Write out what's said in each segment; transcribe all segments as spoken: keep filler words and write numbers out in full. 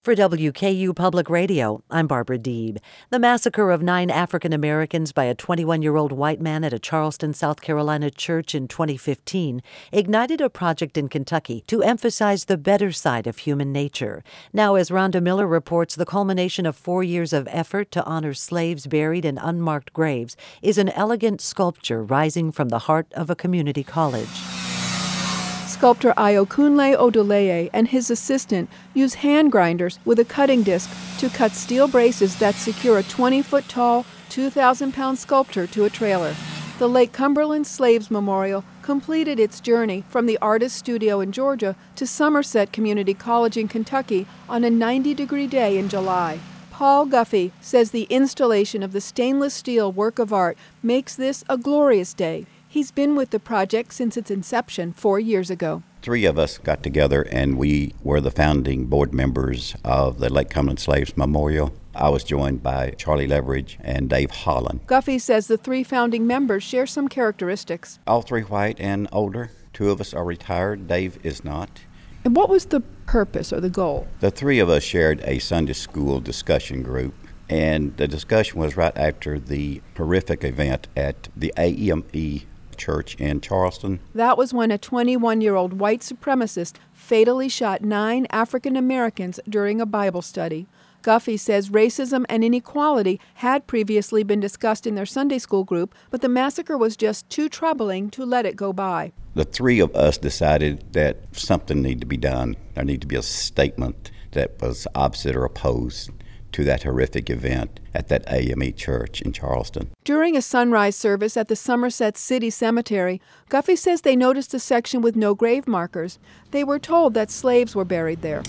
For W K U Public Radio, I'm Barbara Deeb. The massacre of nine African Americans by a twenty-one-year-old white man at a Charleston, South Carolina church in twenty fifteen ignited a project in Kentucky to emphasize the better side of human nature. Now, as Rhonda Miller reports, the culmination of four years of effort to honor slaves buried in unmarked graves is an elegant sculpture rising from the heart of a community college. Sculptor Ayokunle Odoleye and his assistant use hand grinders with a cutting disc to cut steel braces that secure a twenty-foot-tall, two thousand pound sculpture to a trailer. The Lake Cumberland Slaves Memorial completed its journey from the artist's studio in Georgia to Somerset Community College in Kentucky on a ninety degree day in July. Paul Guffey says the installation of the stainless steel work of art makes this a glorious day. He's been with the project since its inception four years ago. Three of us got together and we were the founding board members of the Lake Cumberland Slaves Memorial. I was joined by Charlie Leverage and Dave Holland. Guffey says the three founding members share some characteristics. All three white and older. Two of us are retired. Dave is not. And what was the purpose or the goal? The three of us shared a Sunday school discussion group. And the discussion was right after the horrific event at the A M E Church in Charleston. That was when a twenty-one-year-old white supremacist fatally shot nine African Americans during a Bible study. Guffey says racism and inequality had previously been discussed in their Sunday school group, but the massacre was just too troubling to let it go by. The three of us decided that something needed to be done. There needed to be a statement that was opposite or opposed to that horrific event at that A M E church in Charleston. During a sunrise service at the Somerset City Cemetery, Guffey says they noticed a section with no grave markers. They were told that slaves were buried there.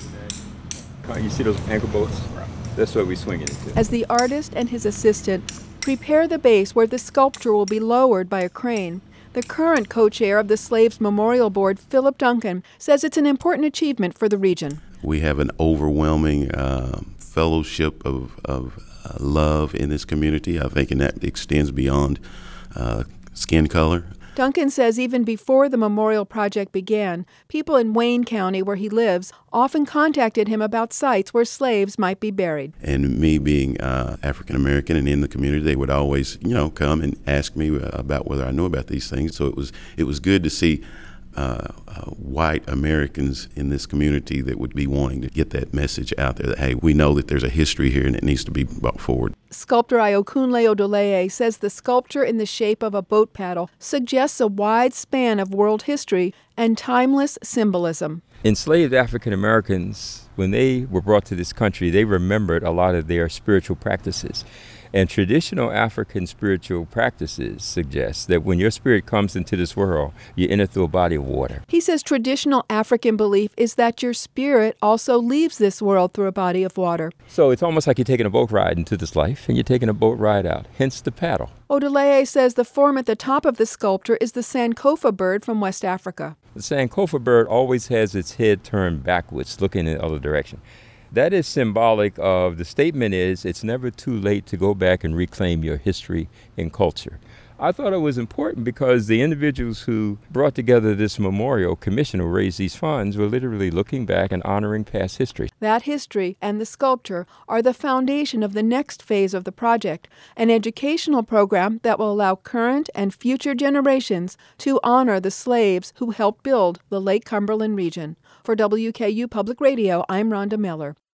You see those anchor bolts? That's what we swing it into. As the artist and his assistant prepare the base where the sculpture will be lowered by a crane, the current co-chair of the Slaves Memorial Board, Philip Duncan, says it's an important achievement for the region. We have an overwhelming uh, fellowship of, of uh, love in this community. I think and that extends beyond uh, skin color. Duncan says even before the memorial project began, people in Wayne County, where he lives, often contacted him about sites where slaves might be buried. And me being uh, African American and in the community, they would always, you know, come and ask me about whether I knew about these things. So it was it was good to see Uh, uh, white Americans in this community that would be wanting to get that message out there that, hey, we know that there's a history here and it needs to be brought forward. Sculptor Ayokunle Odoleye says the sculpture in the shape of a boat paddle suggests a wide span of world history and timeless symbolism. Enslaved African Americans, when they were brought to this country, they remembered a lot of their spiritual practices. And traditional African spiritual practices suggest that when your spirit comes into this world, you enter through a body of water. He says traditional African belief is that your spirit also leaves this world through a body of water. So it's almost like you're taking a boat ride into this life, and you're taking a boat ride out, hence the paddle. Odoleye says the form at the top of the sculpture is the Sankofa bird from West Africa. The Sankofa bird always has its head turned backwards, looking in the other direction. That is symbolic of, the statement is, it's never too late to go back and reclaim your history and culture. I thought it was important because the individuals who brought together this memorial commission who raised these funds were literally looking back and honoring past history. That history and the sculpture are the foundation of the next phase of the project, an educational program that will allow current and future generations to honor the slaves who helped build the Lake Cumberland region. For W K U Public Radio, I'm Rhonda Miller.